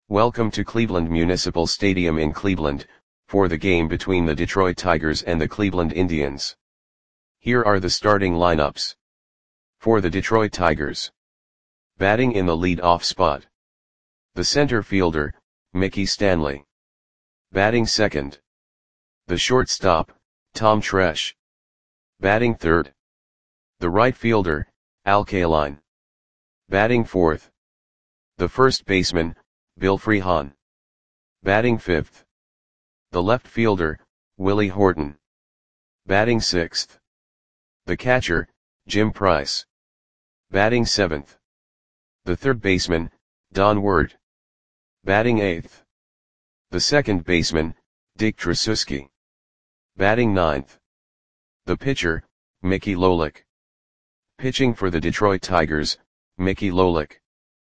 Welcome to Cleveland Municipal Stadium in Cleveland, for the game between the Detroit Tigers and the Cleveland Indians. Here are the starting lineups. For the Detroit Tigers. Batting in the lead-off spot. The center fielder, Mickey Stanley. Batting second. The shortstop, Tom Tresh. Batting third. The right fielder, Al Kaline. Batting fourth. The first baseman, Bill Freehan. Batting fifth. The left fielder, Willie Horton. Batting sixth. The catcher, Jim Price. Batting seventh. The third baseman, Don Ward. Batting eighth. The second baseman, Dick Tracewski. Batting ninth. The pitcher, Mickey Lolich. Pitching for the Detroit Tigers, Mickey Lolich.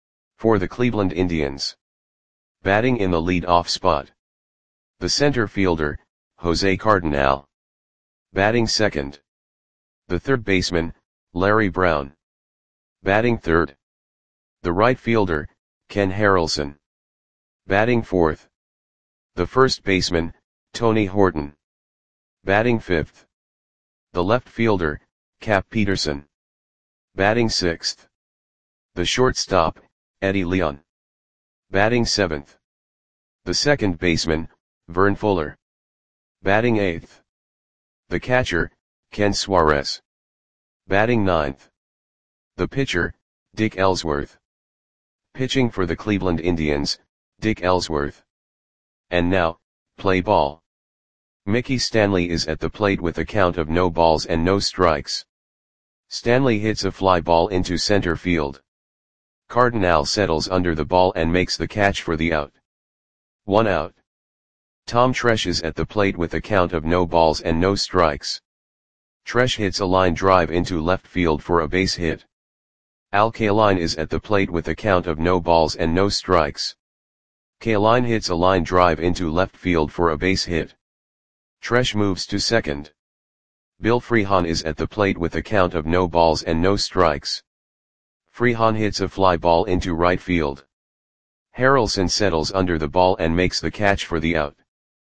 For the Cleveland Indians. Batting in the lead-off spot. The center fielder, Jose Cardinal. Batting second. The third baseman, Larry Brown. Batting third. The right fielder, Ken Harrelson. Batting fourth. The first baseman, Tony Horton. Batting fifth. The left fielder, Cap Peterson. Batting sixth. The shortstop, Eddie Leon. Batting seventh. The second baseman, Vern Fuller. Batting eighth. The catcher, Ken Suarez. Batting ninth. The pitcher, Dick Ellsworth. Pitching for the Cleveland Indians, Dick Ellsworth. And now, play ball. Mickey Stanley is at the plate with a count of no balls and no strikes. Stanley hits a fly ball into center field. Cardinal settles under the ball and makes the catch for the out. 1 out. Tom Tresh is at the plate with a count of no balls and no strikes. Tresh hits a line drive into left field for a base hit. Al Kaline is at the plate with a count of no balls and no strikes. Kaline hits a line drive into left field for a base hit. Tresh moves to second. Bill Freehan is at the plate with a count of no balls and no strikes. Freehan hits a fly ball into right field. Harrelson settles under the ball and makes the catch for the out.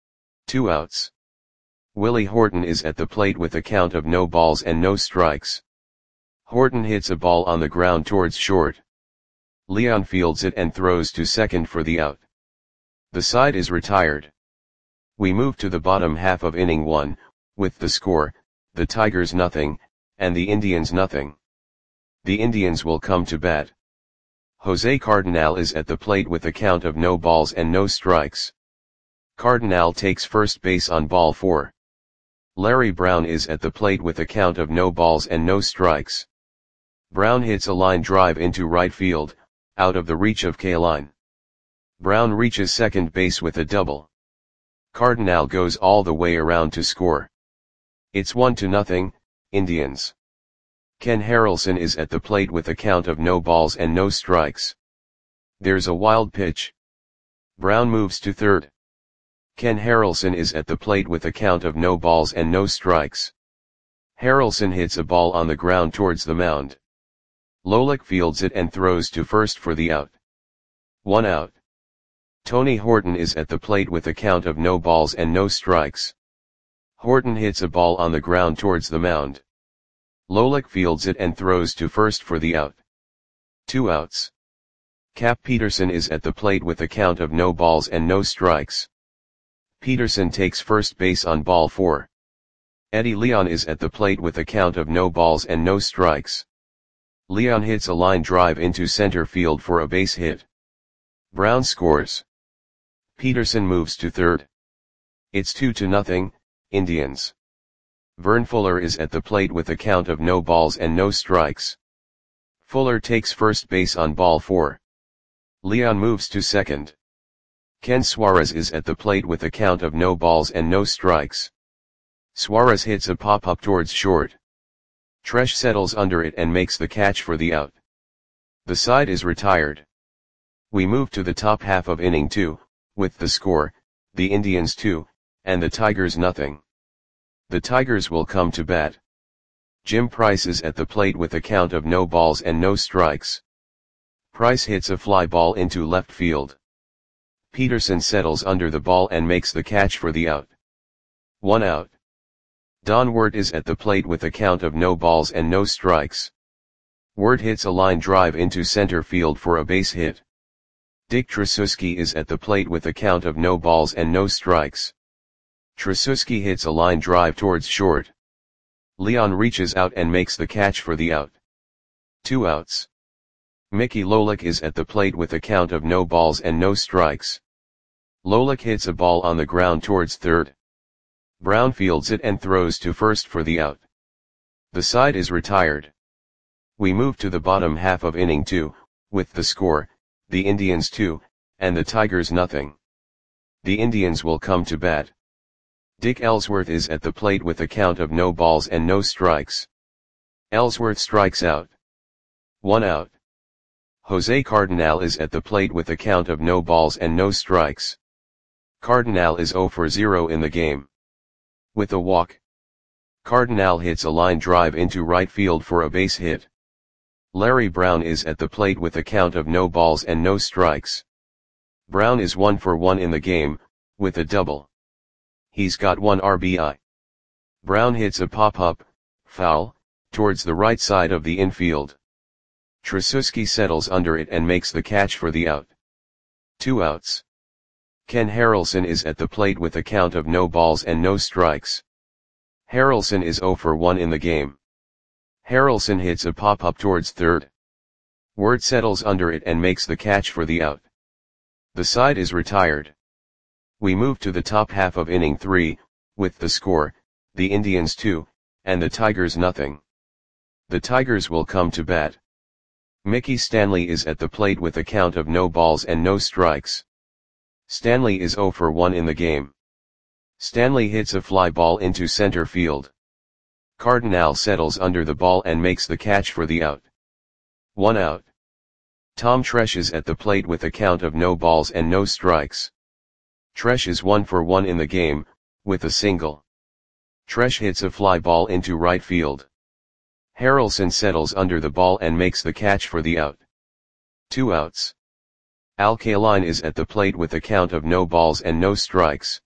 2 outs. Willie Horton is at the plate with a count of no balls and no strikes. Horton hits a ball on the ground towards short. Leon fields it and throws to second for the out. The side is retired. We move to the bottom half of inning 1, with the score, the Tigers nothing, and the Indians nothing. The Indians will come to bat. Jose Cardinal is at the plate with a count of no balls and no strikes. Cardinal takes first base on ball 4. Larry Brown is at the plate with a count of no balls and no strikes. Brown hits a line drive into right field, out of the reach of Kaline. Brown reaches second base with a double. Cardinal goes all the way around to score. It's 1-0, Indians. Ken Harrelson is at the plate with a count of no balls and no strikes. There's a wild pitch. Brown moves to third. Ken Harrelson is at the plate with a count of no balls and no strikes. Harrelson hits a ball on the ground towards the mound. Lolich fields it and throws to first for the out. 1 out. Tony Horton is at the plate with a count of no balls and no strikes. Horton hits a ball on the ground towards the mound. Lolich fields it and throws to first for the out. 2 outs. Cap Peterson is at the plate with a count of no balls and no strikes. Peterson takes first base on ball 4. Eddie Leon is at the plate with a count of no balls and no strikes. Leon hits a line drive into center field for a base hit. Brown scores. Peterson moves to third. It's 2-0, Indians. Vern Fuller is at the plate with a count of no balls and no strikes. Fuller takes first base on ball 4. Leon moves to second. Ken Suarez is at the plate with a count of no balls and no strikes. Suarez hits a pop-up towards short. Tresh settles under it and makes the catch for the out. The side is retired. We move to the top half of inning 2, with the score, the Indians 2, and the Tigers nothing. The Tigers will come to bat. Jim Price is at the plate with a count of no balls and no strikes. Price hits a fly ball into left field. Peterson settles under the ball and makes the catch for the out. 1 out. Don Wert is at the plate with a count of no balls and no strikes. Wert hits a line drive into center field for a base hit. Dick Tracewski is at the plate with a count of no balls and no strikes. Tracewski hits a line drive towards short. Leon reaches out and makes the catch for the out. 2 outs. Mickey Lolich is at the plate with a count of no balls and no strikes. Lolich hits a ball on the ground towards third. Brown fields it and throws to first for the out. The side is retired. We move to the bottom half of inning 2, with the score, the Indians 2, and the Tigers nothing. The Indians will come to bat. Dick Ellsworth is at the plate with a count of no balls and no strikes. Ellsworth strikes out. 1 out. Jose Cardenal is at the plate with a count of no balls and no strikes. Cardenal is 0 for 0 in the game. With a walk, Cardenal hits a line drive into right field for a base hit. Larry Brown is at the plate with a count of no balls and no strikes. Brown is 1 for 1 in the game, with a double. He's got 1 RBI. Brown hits a pop-up, foul, towards the right side of the infield. Tracewski settles under it and makes the catch for the out. 2 outs. Ken Harrelson is at the plate with a count of no balls and no strikes. Harrelson is 0 for 1 in the game. Harrelson hits a pop-up towards third. Wert settles under it and makes the catch for the out. The side is retired. We move to the top half of inning 3, with the score, the Indians 2, and the Tigers nothing. The Tigers will come to bat. Mickey Stanley is at the plate with a count of no balls and no strikes. Stanley is 0 for 1 in the game. Stanley hits a fly ball into center field. Cardenal settles under the ball and makes the catch for the out. 1 out. Tom Tresh is at the plate with a count of no balls and no strikes. Tresh is 1 for 1 in the game, with a single. Tresh hits a fly ball into right field. Harrelson settles under the ball and makes the catch for the out. 2 outs. Al Kaline is at the plate with a count of no balls and no strikes.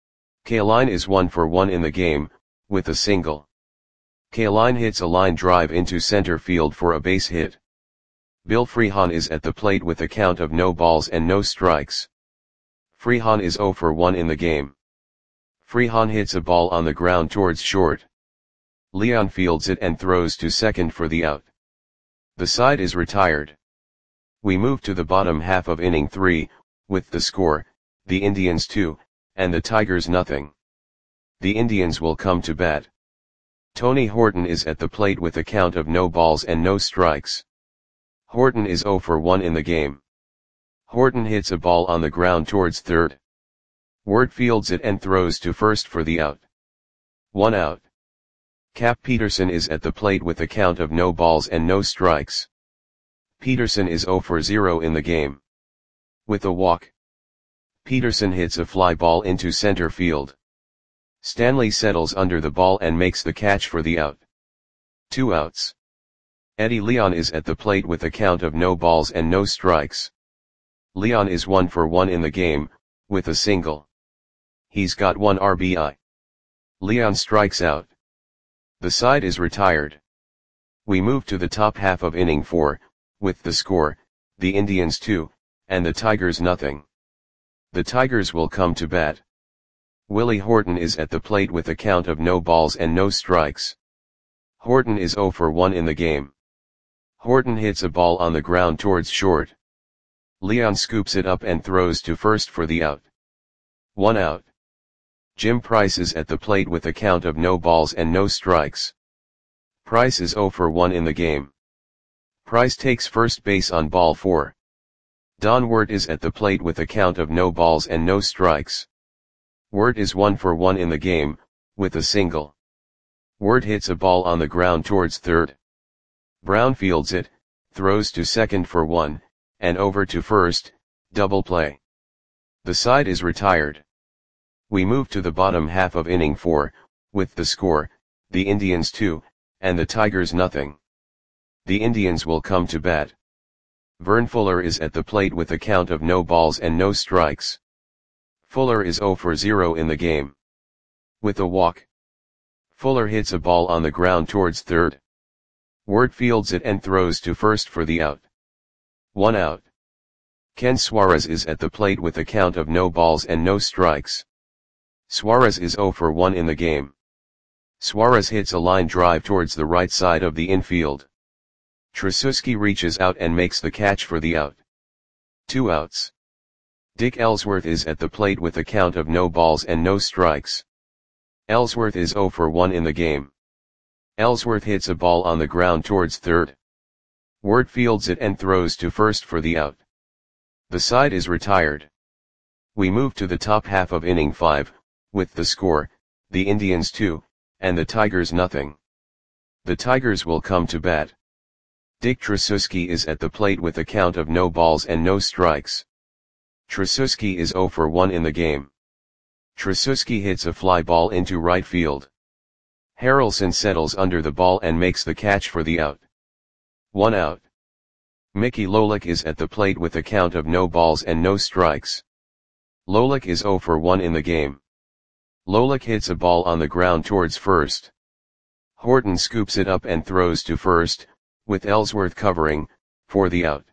Kaline is 1 for 1 in the game, with a single. Kaline hits a line drive into center field for a base hit. Bill Freehan is at the plate with a count of no balls and no strikes. Freehan is 0 for 1 in the game. Freehan hits a ball on the ground towards short. Leon fields it and throws to second for the out. The side is retired. We move to the bottom half of inning 3, with the score, the Indians 2, and the Tigers nothing. The Indians will come to bat. Tony Horton is at the plate with a count of no balls and no strikes. Horton is 0 for 1 in the game. Horton hits a ball on the ground towards third. Wert fields it and throws to first for the out. 1 out. Cap Peterson is at the plate with a count of no balls and no strikes. Peterson is 0 for 0 in the game. With a walk, Peterson hits a fly ball into center field. Stanley settles under the ball and makes the catch for the out. 2 outs. Eddie Leon is at the plate with a count of no balls and no strikes. Leon is 1 for 1 in the game, with a single. He's got 1 RBI. Leon strikes out. The side is retired. We move to the top half of inning 4, with the score, the Indians 2, and the Tigers nothing. The Tigers will come to bat. Willie Horton is at the plate with a count of no balls and no strikes. Horton is 0 for 1 in the game. Horton hits a ball on the ground towards short. Leon scoops it up and throws to first for the out. 1 out. Jim Price is at the plate with a count of no balls and no strikes. Price is 0 for 1 in the game. Price takes first base on ball 4. Don Wert is at the plate with a count of no balls and no strikes. Wert is 1 for 1 in the game, with a single. Wert hits a ball on the ground towards third. Brown fields it, throws to second for 1, and over to first, double play. The side is retired. We move to the bottom half of inning 4, with the score, the Indians 2, and the Tigers nothing. The Indians will come to bat. Vern Fuller is at the plate with a count of no balls and no strikes. Fuller is 0 for 0 in the game. With a walk, Fuller hits a ball on the ground towards third. Ward fields it and throws to first for the out. 1 out. Ken Suarez is at the plate with a count of no balls and no strikes. Suarez is 0 for 1 in the game. Suarez hits a line drive towards the right side of the infield. Tracewski reaches out and makes the catch for the out. 2 outs. Dick Ellsworth is at the plate with a count of no balls and no strikes. Ellsworth is 0 for 1 in the game. Ellsworth hits a ball on the ground towards third. Ward fields it and throws to first for the out. The side is retired. We move to the top half of inning 5, with the score, the Indians 2, and the Tigers nothing. The Tigers will come to bat. Dick Tracewski is at the plate with a count of no balls and no strikes. Tracewski is 0 for 1 in the game. Tracewski hits a fly ball into right field. Harrelson settles under the ball and makes the catch for the out. 1 out. Mickey Lolich is at the plate with a count of no balls and no strikes. Lolich is 0 for 1 in the game. Lolich hits a ball on the ground towards first. Horton scoops it up and throws to first, with Ellsworth covering, for the out.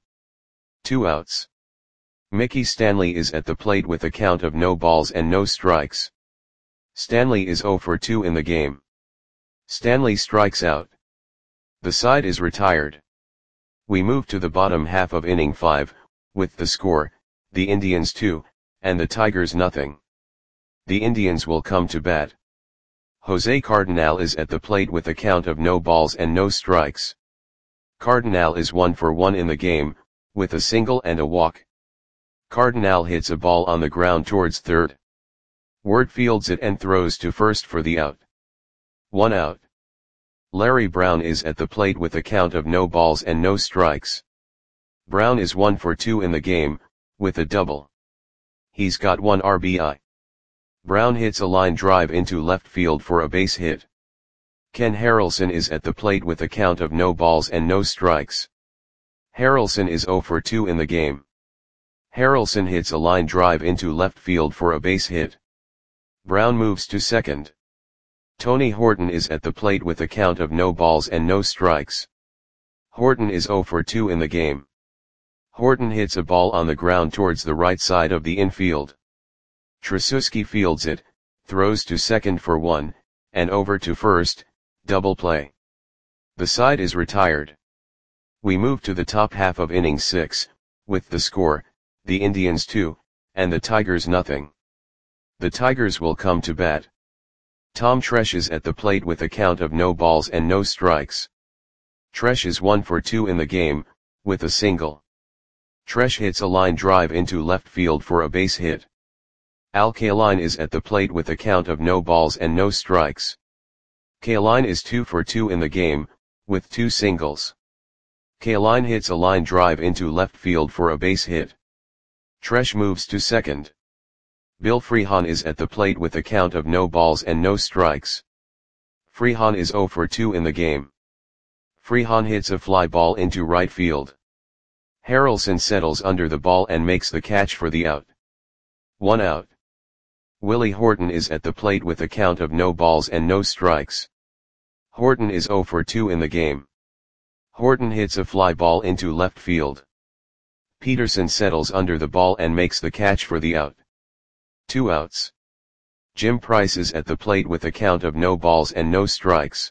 2 outs. Mickey Stanley is at the plate with a count of no balls and no strikes. Stanley is 0 for 2 in the game. Stanley strikes out. The side is retired. We move to the bottom half of inning 5, with the score, the Indians 2, and the Tigers nothing. The Indians will come to bat. Jose Cardenal is at the plate with a count of no balls and no strikes. Cardenal is 1 for 1 in the game, with a single and a walk. Cardenal hits a ball on the ground towards third. Ward fields it and throws to first for the out. 1 out. Larry Brown is at the plate with a count of no balls and no strikes. Brown is 1 for 2 in the game, with a double. He's got 1 RBI. Brown hits a line drive into left field for a base hit. Ken Harrelson is at the plate with a count of no balls and no strikes. Harrelson is 0 for 2 in the game. Harrelson hits a line drive into left field for a base hit. Brown moves to second. Tony Horton is at the plate with a count of no balls and no strikes. Horton is 0 for 2 in the game. Horton hits a ball on the ground towards the right side of the infield. Tracewski fields it, throws to second for 1, and over to first, double play. The side is retired. We move to the top half of inning 6, with the score, the Indians 2, and the Tigers nothing. The Tigers will come to bat. Tom Tresh is at the plate with a count of no balls and no strikes. Tresh is 1 for 2 in the game, with a single. Tresh hits a line drive into left field for a base hit. Al Kaline is at the plate with a count of no balls and no strikes. Kaline is 2 for 2 in the game, with 2 singles. Kaline hits a line drive into left field for a base hit. Tresh moves to second. Bill Freehan is at the plate with a count of no balls and no strikes. Freehan is 0 for 2 in the game. Freehan hits a fly ball into right field. Harrelson settles under the ball and makes the catch for the out. 1 out. Willie Horton is at the plate with a count of no balls and no strikes. Horton is 0 for 2 in the game. Horton hits a fly ball into left field. Peterson settles under the ball and makes the catch for the out. 2 outs. Jim Price is at the plate with a count of no balls and no strikes.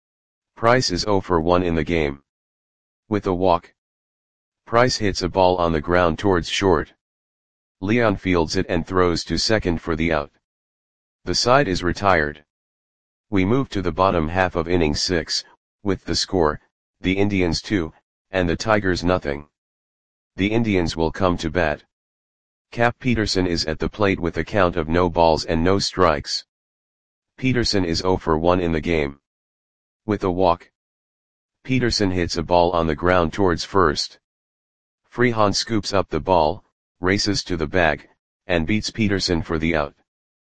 Price is 0 for 1 in the game. With a walk, Price hits a ball on the ground towards short. Leon fields it and throws to second for the out. The side is retired. We move to the bottom half of inning 6, with the score, the Indians 2, and the Tigers nothing. The Indians will come to bat. Cap Peterson is at the plate with a count of no balls and no strikes. Peterson is 0 for 1 in the game. With a walk, Peterson hits a ball on the ground towards first. Freehan scoops up the ball, races to the bag, and beats Peterson for the out.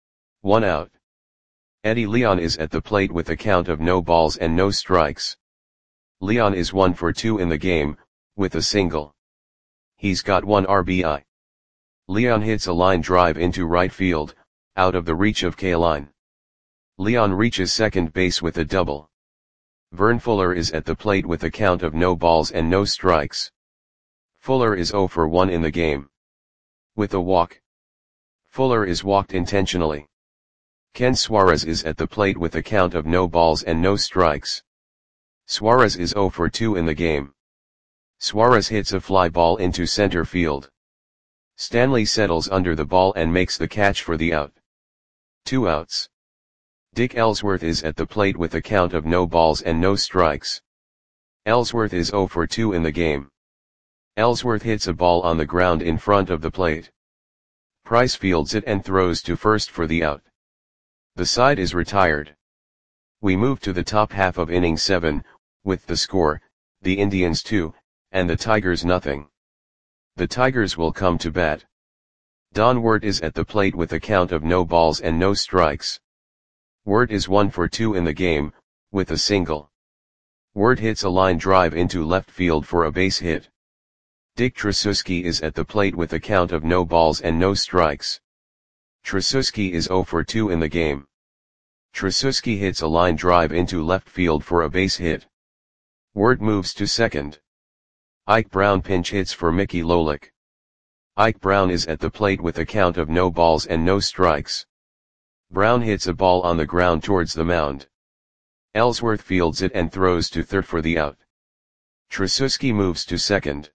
1 out. Eddie Leon is at the plate with a count of no balls and no strikes. Leon is 1 for 2 in the game, with a single. He's got 1 RBI. Leon hits a line drive into right field, out of the reach of Kaline. Leon reaches second base with a double. Vern Fuller is at the plate with a count of no balls and no strikes. Fuller is 0 for 1 in the game. With a walk. Fuller is walked intentionally. Ken Suarez is at the plate with a count of no balls and no strikes. Suarez is 0 for 2 in the game. Suarez hits a fly ball into center field. Stanley settles under the ball and makes the catch for the out. 2 outs. Dick Ellsworth is at the plate with a count of no balls and no strikes. Ellsworth is 0 for 2 in the game. Ellsworth hits a ball on the ground in front of the plate. Price fields it and throws to first for the out. The side is retired. We move to the top half of inning 7, with the score, the Indians 2, and the Tigers nothing. The Tigers will come to bat. Don Wirt is at the plate with a count of no balls and no strikes. Wirt is 1 for 2 in the game, with a single. Wirt hits a line drive into left field for a base hit. Dick Tracewski is at the plate with a count of no balls and no strikes. Tracewski is 0 for 2 in the game. Tracewski hits a line drive into left field for a base hit. Wirt moves to second. Ike Brown pinch hits for Mickey Lolich. Ike Brown is at the plate with a count of no balls and no strikes. Brown hits a ball on the ground towards the mound. Ellsworth fields it and throws to third for the out. Tracewski moves to second.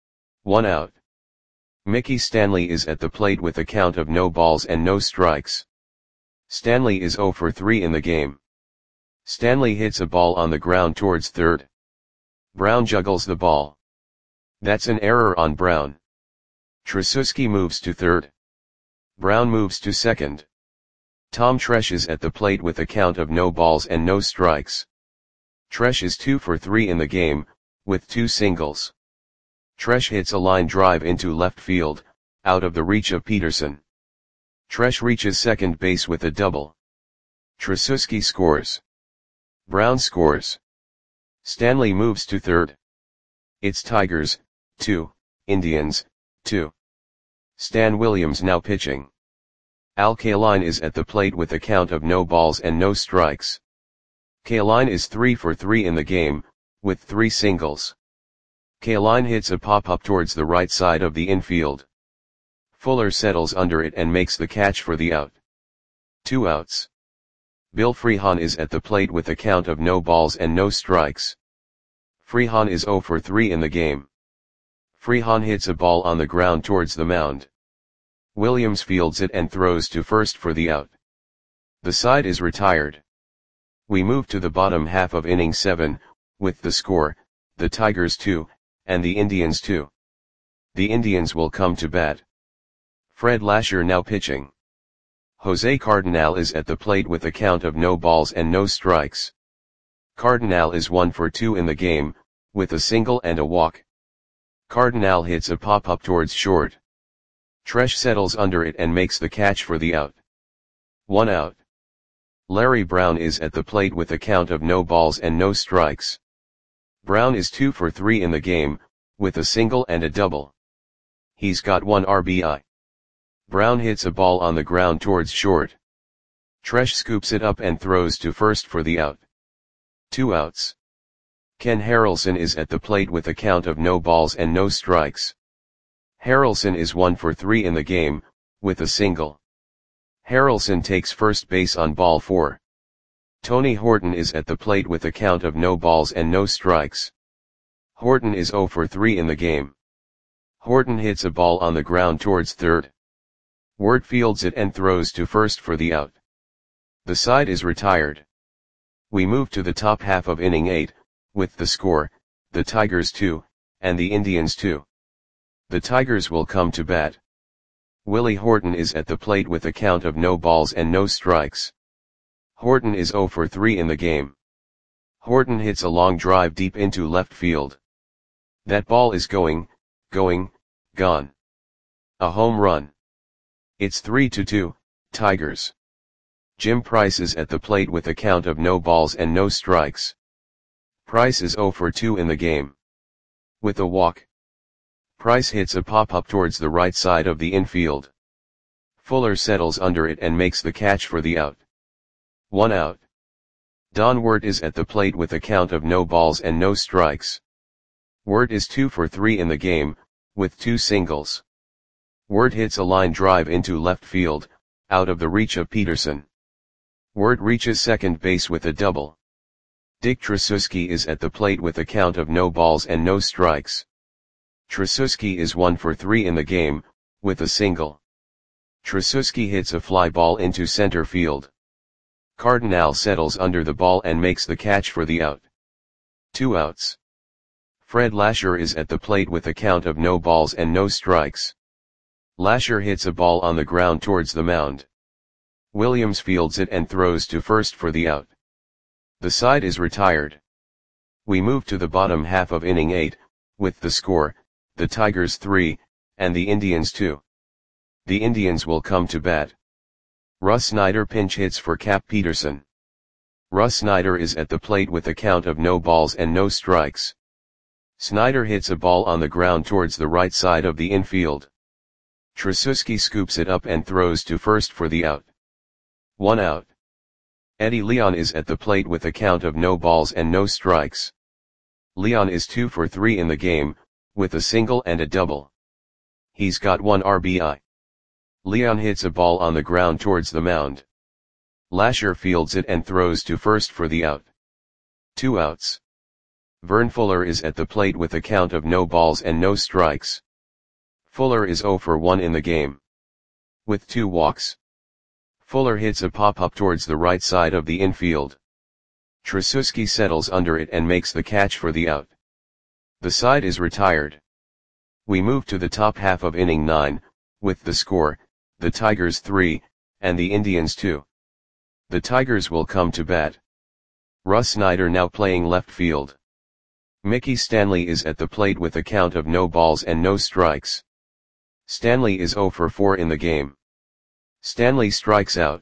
1 out. Mickey Stanley is at the plate with a count of no balls and no strikes. Stanley is 0 for 3 in the game. Stanley hits a ball on the ground towards third. Brown juggles the ball. That's an error on Brown. Tracewski moves to third. Brown moves to second. Tom Tresh is at the plate with a count of no balls and no strikes. Tresh is 2 for 3 in the game, with 2 singles. Tresh hits a line drive into left field, out of the reach of Peterson. Tresh reaches second base with a double. Tracewski scores. Brown scores. Stanley moves to third. It's Tigers, 2, Indians, 2. Stan Williams now pitching. Al Kaline is at the plate with a count of no balls and no strikes. Kaline is 3 for 3 in the game, with 3 singles. Kaline hits a pop-up towards the right side of the infield. Fuller settles under it and makes the catch for the out. 2 outs. Bill Freehan is at the plate with a count of no balls and no strikes. Freehan is 0 for 3 in the game. Freehan hits a ball on the ground towards the mound. Williams fields it and throws to first for the out. The side is retired. We move to the bottom half of inning 7, with the score, the Tigers 2, and the Indians 2. The Indians will come to bat. Fred Lasher now pitching. Jose Cardinal is at the plate with a count of no balls and no strikes. Cardinal is 1 for 2 in the game, with a single and a walk. Cardinal hits a pop-up towards short. Tresh settles under it and makes the catch for the out. 1 out. Larry Brown is at the plate with a count of no balls and no strikes. Brown is 2 for 3 in the game, with a single and a double. He's got 1 RBI. Brown hits a ball on the ground towards short. Tresh scoops it up and throws to first for the out. 2 outs. Ken Harrelson is at the plate with a count of no balls and no strikes. Harrelson is 1 for 3 in the game, with a single. Harrelson takes first base on ball 4. Tony Horton is at the plate with a count of no balls and no strikes. Horton is 0 for 3 in the game. Horton hits a ball on the ground towards third. Wirt fields it and throws to first for the out. The side is retired. We move to the top half of inning 8, with the score, the Tigers 2, and the Indians 2. The Tigers will come to bat. Willie Horton is at the plate with a count of no balls and no strikes. Horton is 0 for 3 in the game. Horton hits a long drive deep into left field. That ball is gone. A home run. It's 3-2, Tigers. Jim Price is at the plate with a count of no balls and no strikes. Price is 0 for 2 in the game. With a walk. Price hits a pop-up towards the right side of the infield. Fuller settles under it and makes the catch for the out. 1 out. Don Wert is at the plate with a count of no balls and no strikes. Wert is 2 for 3 in the game, with 2 singles. Wert hits a line drive into left field, out of the reach of Peterson. Wert reaches second base with a double. Dick Tracewski is at the plate with a count of no balls and no strikes. Tracewski is 1 for 3 in the game, with a single. Tracewski hits a fly ball into center field. Cardinal settles under the ball and makes the catch for the out. 2 outs. Fred Lasher is at the plate with a count of no balls and no strikes. Lasher hits a ball on the ground towards the mound. Williams fields it and throws to first for the out. The side is retired. We move to the bottom half of inning 8, with the score, the Tigers 3, and the Indians 2. The Indians will come to bat. Russ Snyder pinch hits for Cap Peterson. Russ Snyder is at the plate with a count of no balls and no strikes. Snyder hits a ball on the ground towards the right side of the infield. Tracewski scoops it up and throws to first for the out. 1 out. Eddie Leon is at the plate with a count of no balls and no strikes. Leon is 2 for 3 in the game, with a single and a double. He's got 1 RBI. Leon hits a ball on the ground towards the mound. Lasher fields it and throws to first for the out. 2 outs. Vern Fuller is at the plate with a count of no balls and no strikes. Fuller is 0 for 1 in the game, with 2 walks. Fuller hits a pop-up towards the right side of the infield. Tracewski settles under it and makes the catch for the out. The side is retired. We move to the top half of inning 9, with the score, the Tigers 3, and the Indians 2. The Tigers will come to bat. Russ Snyder now playing left field. Mickey Stanley is at the plate with a count of no balls and no strikes. Stanley is 0 for 4 in the game. Stanley strikes out.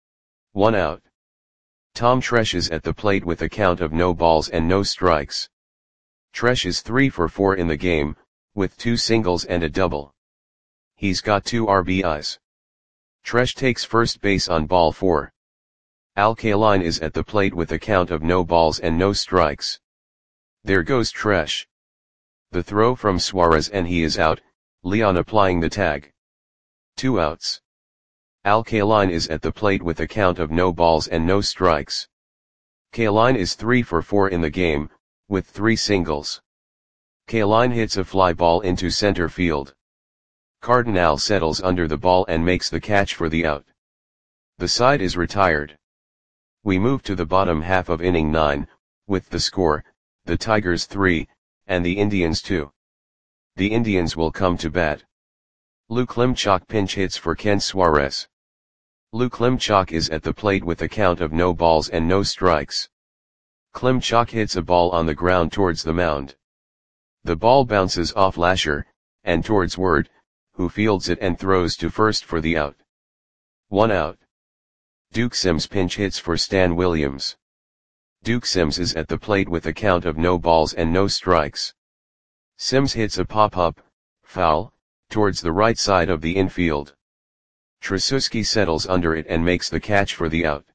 1 out. Tom Tresh is at the plate with a count of no balls and no strikes. Tresh is 3 for 4 in the game, with 2 singles and a double. He's got 2 RBIs. Tresh takes first base on ball 4. Al Kaline is at the plate with a count of no balls and no strikes. There goes Tresh. The throw from Suarez and he is out, Leon applying the tag. 2 outs. Al Kaline is at the plate with a count of no balls and no strikes. Kaline is 3 for 4 in the game, with 3 singles. Kaline hits a fly ball into center field. Cardinal settles under the ball and makes the catch for the out. The side is retired. We move to the bottom half of inning 9, with the score, the Tigers 3, and the Indians 2. The Indians will come to bat. Lou Klimchak pinch hits for Ken Suarez. Lou Klimchak is at the plate with a count of no balls and no strikes. Klimchak hits a ball on the ground towards the mound. The ball bounces off Lasher, and towards Wert, who fields it and throws to first for the out. 1 out. Duke Sims pinch hits for Stan Williams. Duke Sims is at the plate with a count of no balls and no strikes. Sims hits a pop-up, foul, towards the right side of the infield. Tracewski settles under it and makes the catch for the out.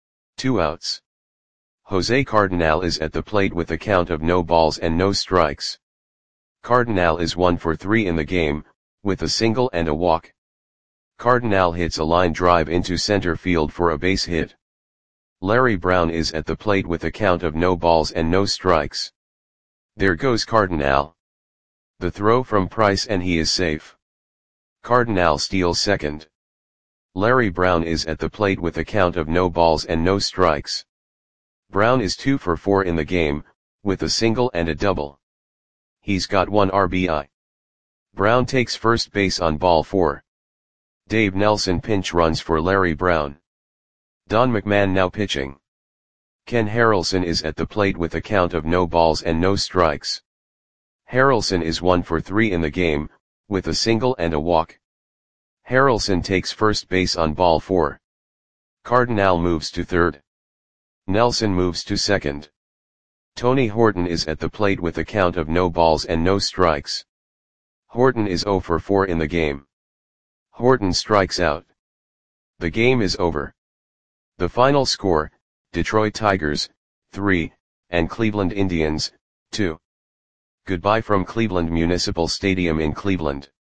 2 outs. Jose Cardinal is at the plate with a count of no balls and no strikes. Cardinal is 1 for 3 in the game, with a single and a walk. Cardinal hits a line drive into center field for a base hit. Larry Brown is at the plate with a count of no balls and no strikes. There goes Cardinal. The throw from Price and he is safe. Cardinal steals second. Larry Brown is at the plate with a count of no balls and no strikes. Brown is 2 for 4 in the game, with a single and a double. He's got 1 RBI. Brown takes first base on ball 4. Dave Nelson pinch runs for Larry Brown. Don McMahon now pitching. Ken Harrelson is at the plate with a count of no balls and no strikes. Harrelson is 1 for 3 in the game, with a single and a walk. Harrelson takes first base on ball 4. Cardinal moves to third. Nelson moves to second. Tony Horton is at the plate with a count of no balls and no strikes. Horton is 0 for 4 in the game. Horton strikes out. The game is over. The final score, Detroit Tigers, 3, and Cleveland Indians, 2. Goodbye from Cleveland Municipal Stadium in Cleveland.